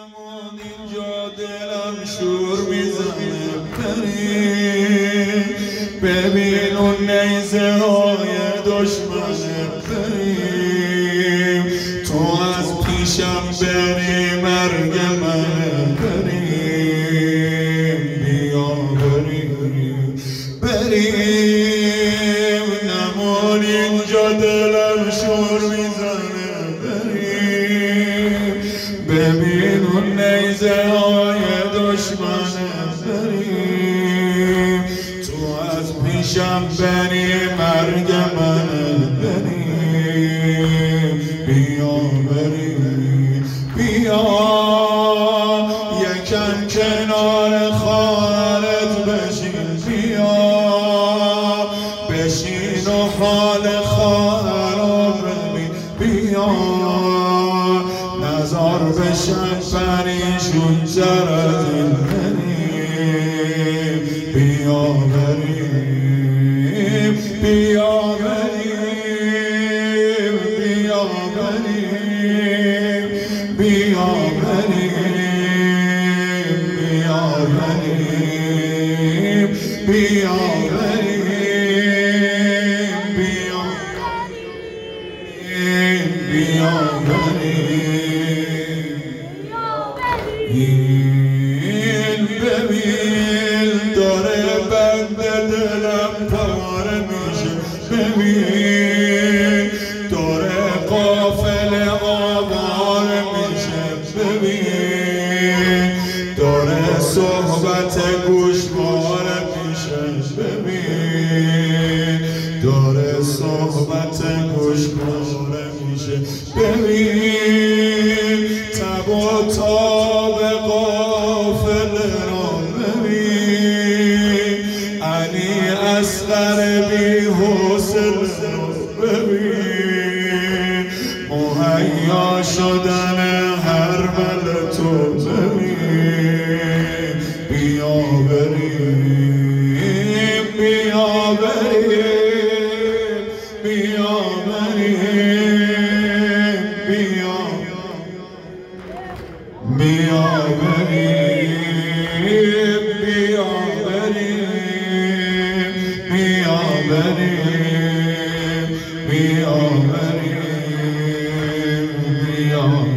نمون اینجا دلم شور میزنه بریم ببین اون نیزه های دشمنه بریم تو از پیشم بری مرگ منه بریم بیا بریم نمون اینجا دلم شور میزنه بریم ببین اون نیزه های دشمنه بریم تو از پیشم بری مرگ منه بریم بیا بیا یکم کنار خواهرت بشین بشین و حال خواهر رو ببین بیا نظر بشن پریشون تر از این بریم بیا بریم بیا بریم بیا بریم بیا بریم بیا بریم بیا این ببین داره بند دلم پاره میشه ببین داره قافله آوار میشه ببین داره صحبت گوشوار میشه ببین داره صحبت گوشوار میشه ببین تب و تاب قافله را ببین علی اصغر بی حوصله را ببین مهیا شدن هر بل تو ببین بیا بریم بیا بریم بیا بریم بیا بیا بریم بیا بریم بیا بریم بیا بریم بیا